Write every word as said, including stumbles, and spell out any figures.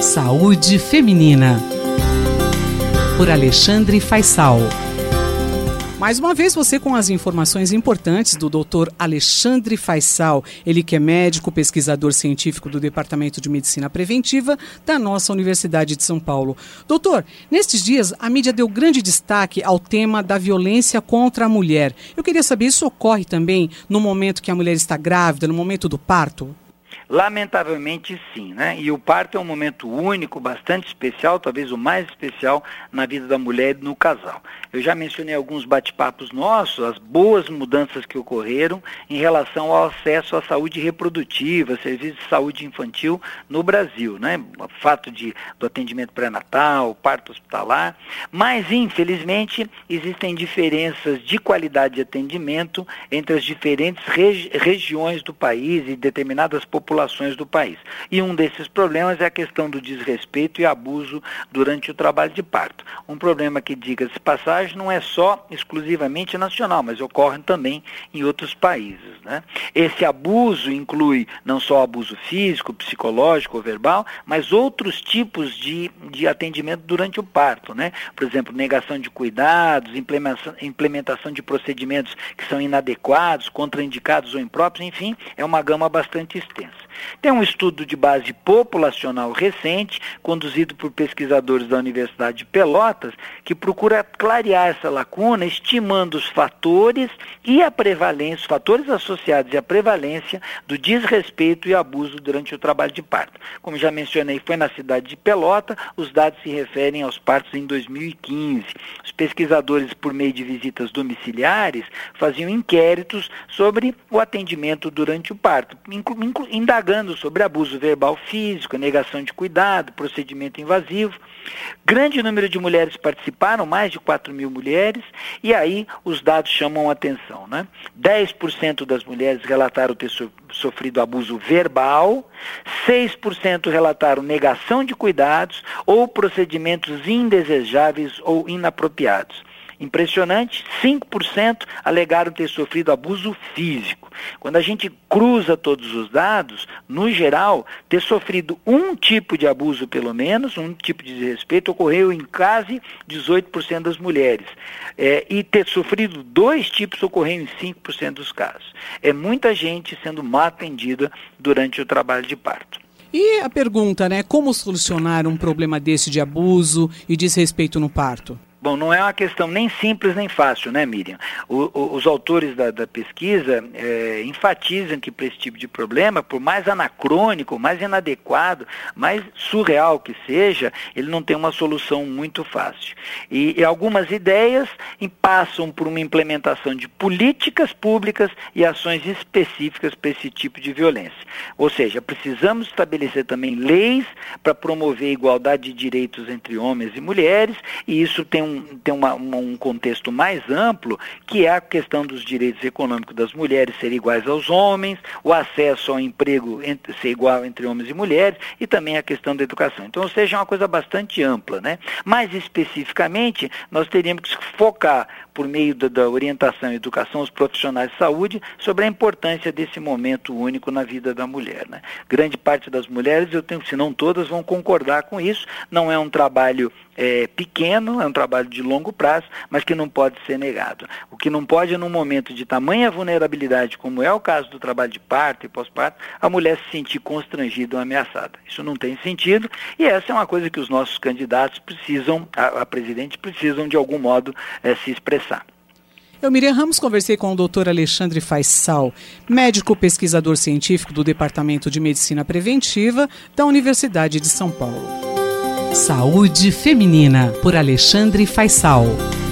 Saúde Feminina, por Alexandre Faisal. Mais uma vez você com as informações importantes do doutor Alexandre Faisal, ele que é médico, pesquisador científico do Departamento de Medicina Preventiva da nossa Universidade de São Paulo. Doutor, nestes dias a mídia deu grande destaque ao tema da violência contra a mulher. Eu queria saber, isso ocorre também no momento que a mulher está grávida, no momento do parto? Lamentavelmente sim, né? E o parto é um momento único, bastante especial, talvez o mais especial na vida da mulher e no casal. Eu já mencionei alguns bate-papos nossos, as boas mudanças que ocorreram em relação ao acesso à saúde reprodutiva, serviços de saúde infantil no Brasil, né? O fato de, do atendimento pré-natal, parto hospitalar, mas infelizmente existem diferenças de qualidade de atendimento entre as diferentes regi- regiões do país e determinadas populações do país. E um desses problemas é a questão do desrespeito e abuso durante o trabalho de parto. Um problema que, diga-se passagem, não é só exclusivamente nacional, mas ocorre também em outros países, né? Esse abuso inclui não só abuso físico, psicológico ou verbal, mas outros tipos de, de atendimento durante o parto, né? Por exemplo, negação de cuidados, implementação, implementação de procedimentos que são inadequados, contraindicados ou impróprios, enfim, é uma gama bastante extensa. Tem um estudo de base populacional recente, conduzido por pesquisadores da Universidade de Pelotas, que procura clarear essa lacuna, estimando os fatores e a prevalência, os fatores associados à prevalência do desrespeito e abuso durante o trabalho de parto. Como já mencionei, foi na cidade de Pelota, os dados se referem aos partos em dois mil e quinze. Os pesquisadores, por meio de visitas domiciliares, faziam inquéritos sobre o atendimento durante o parto, inclu- inclu- indagando sobre abuso verbal físico, negação de cuidado, procedimento invasivo. Grande número de mulheres participaram, mais de quatro mil mulheres, e aí os dados chamam a atenção, né? dez por cento das mulheres relataram ter so- sofrido abuso verbal, seis por cento relataram negação de cuidados ou procedimentos indesejáveis ou inapropriados. Impressionante, cinco por cento alegaram ter sofrido abuso físico. Quando a gente cruza todos os dados, no geral, ter sofrido um tipo de abuso pelo menos, um tipo de desrespeito, ocorreu em quase dezoito por cento das mulheres. É, e ter sofrido dois tipos ocorreu em cinco por cento dos casos. É muita gente sendo mal atendida durante o trabalho de parto. E a pergunta, né, como solucionar um problema desse de abuso e desrespeito no parto? Bom, não é uma questão nem simples nem fácil, né, Miriam? O, o, os autores da, da pesquisa é, enfatizam que para esse tipo de problema, por mais anacrônico, mais inadequado, mais surreal que seja, ele não tem uma solução muito fácil. E, e algumas ideias passam por uma implementação de políticas públicas e ações específicas para esse tipo de violência. Ou seja, precisamos estabelecer também leis para promover a igualdade de direitos entre homens e mulheres, e isso tem um tem uma, uma, um contexto mais amplo, que é a questão dos direitos econômicos das mulheres serem iguais aos homens, o acesso ao emprego entre, ser igual entre homens e mulheres, e também a questão da educação. Então, ou seja, é uma coisa bastante ampla, né? Mais especificamente, nós teríamos que focar, por meio da, da orientação e educação aos profissionais de saúde, sobre a importância desse momento único na vida da mulher, né? Grande parte das mulheres, eu tenho, se não todas, vão concordar com isso. Não é um trabalho é, pequeno, é um trabalho de longo prazo, mas que não pode ser negado. O que não pode, num momento de tamanha vulnerabilidade, como é o caso do trabalho de parto e pós-parto, a mulher se sentir constrangida ou ameaçada. Isso não tem sentido, e essa é uma coisa que os nossos candidatos precisam, a, a presidente, precisam de algum modo é, se expressar. Eu, Miriam Ramos, conversei com o doutor Alexandre Faisal, médico pesquisador científico do Departamento de Medicina Preventiva da Universidade de São Paulo. Saúde Feminina, por Alexandre Faisal.